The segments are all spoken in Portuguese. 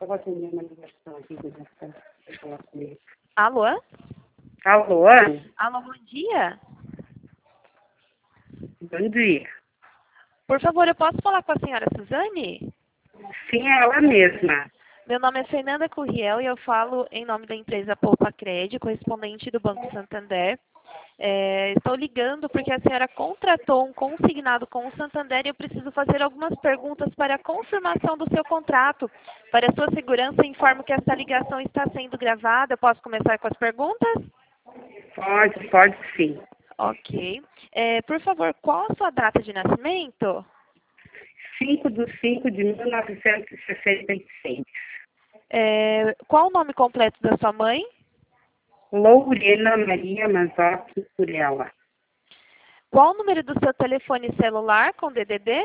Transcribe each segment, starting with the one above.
Eu vou atender uma ligação aqui que já está falar comigo. Alô? Alô? Alô, bom dia. Bom dia. Por favor, eu posso falar com a senhora Suzane? Sim, é ela mesma. Meu nome é Fernanda Curriel e eu falo em nome da empresa Poupa Crédito, correspondente do Banco Santander. Estou ligando porque a senhora contratou um consignado com o Santander e eu preciso fazer algumas perguntas para a confirmação do seu contrato. Para a sua segurança, informo que esta ligação está sendo gravada. Posso começar com as perguntas? Pode sim. Ok. Por favor, qual a sua data de nascimento? 5/5/1966. Qual o nome completo da sua mãe? Lourena Maria Mazzotti Curella. Qual o número do seu telefone celular com DDD?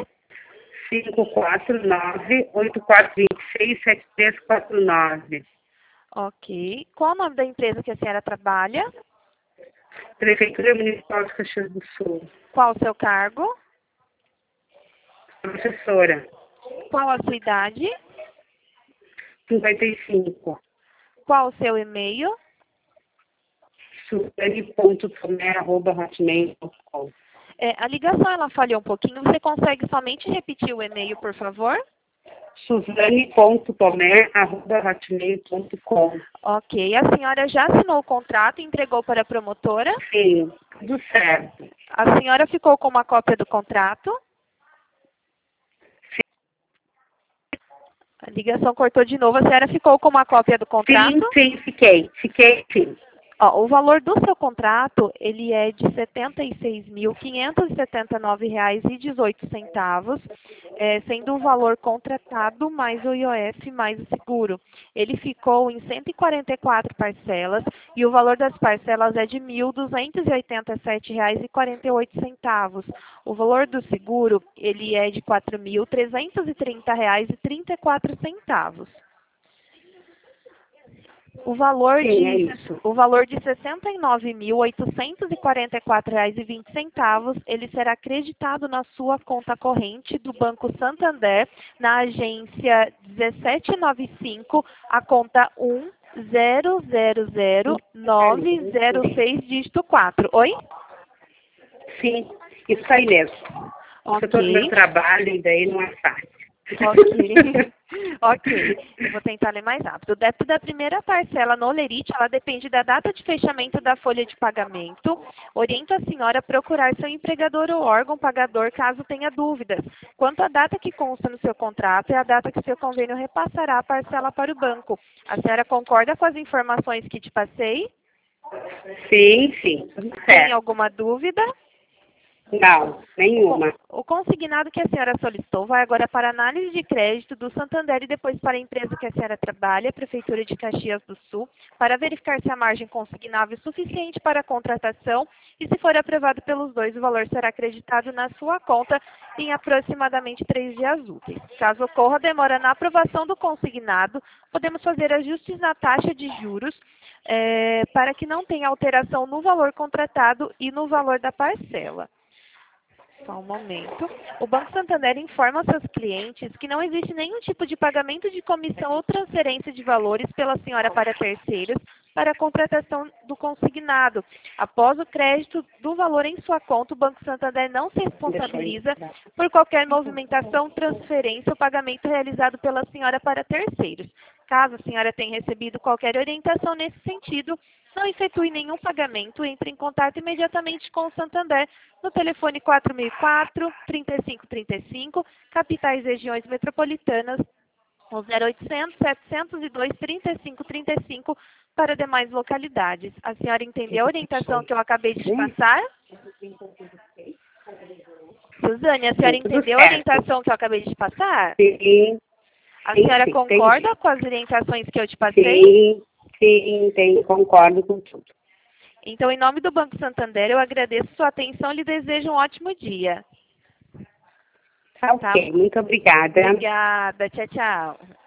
549-8426-7349. Ok. Qual o nome da empresa que a senhora trabalha? Prefeitura Municipal de Caxias do Sul. Qual o seu cargo? Professora. Qual a sua idade? 55. Qual o seu e-mail? suzane.tomé@hotmail.com. A ligação ela falhou um pouquinho. Você consegue somente repetir o e-mail, por favor? suzane.tomé@hotmail.com. Ok. A senhora já assinou o contrato e entregou para a promotora? Sim, tudo certo. A senhora ficou com uma cópia do contrato? A ligação cortou de novo. A senhora ficou com uma cópia do contrato? Sim, fiquei sim. Ó, o valor do seu contrato, ele é de R$ 76.579,18, sendo o valor contratado mais o IOF mais o seguro. Ele ficou em 144 parcelas e o valor das parcelas é de R$ 1.287,48. O valor do seguro, ele é de R$ 4.330,34. O valor Sim, de é isso. R$ 69.844,20, ele será acreditado na sua conta corrente do Banco Santander, na agência 1795, a conta 1000906, dígito 4. Oi? Sim, isso aí mesmo. Isso é todo Ok. meu trabalho e daí não é fácil. Ok. Ok, eu vou tentar ler mais rápido. O débito da primeira parcela no Olerite, ela depende da data de fechamento da folha de pagamento. Oriento a senhora a procurar seu empregador ou órgão pagador caso tenha dúvidas. Quanto à data que consta no seu contrato, é a data que seu convênio repassará a parcela para o banco. A senhora concorda com as informações que te passei? Sim, tudo Tem certo. alguma dúvida? Não, nenhuma. O consignado que a senhora solicitou vai agora para a análise de crédito do Santander e depois para a empresa que a senhora trabalha, a Prefeitura de Caxias do Sul, para verificar se a margem consignável é suficiente para a contratação e, se for aprovado pelos dois, o valor será acreditado na sua conta em aproximadamente 3 dias úteis. Caso ocorra demora na aprovação do consignado, podemos fazer ajustes na taxa de juros para que não tenha alteração no valor contratado e no valor da parcela. Só um momento. O Banco Santander informa seus clientes que não existe nenhum tipo de pagamento de comissão ou transferência de valores pela senhora para terceiros para a contratação do consignado. Após o crédito do valor em sua conta, o Banco Santander não se responsabiliza por qualquer movimentação, transferência ou pagamento realizado pela senhora para terceiros. Caso a senhora tenha recebido qualquer orientação nesse sentido, não efetue nenhum pagamento, entre em contato imediatamente com o Santander no telefone 4004-3535, capitais e regiões metropolitanas, ou 0800-702-3535 para demais localidades. A senhora entendeu a orientação que eu acabei de te passar? Suzane, a senhora entendeu a orientação que eu acabei de te passar? Sim. A senhora concorda entendi. com as orientações que eu te passei? Sim, concordo com tudo. Então, em nome do Banco Santander, eu agradeço sua atenção e lhe desejo um ótimo dia. Tá ok, muito obrigada. Obrigada. Tchau, tchau.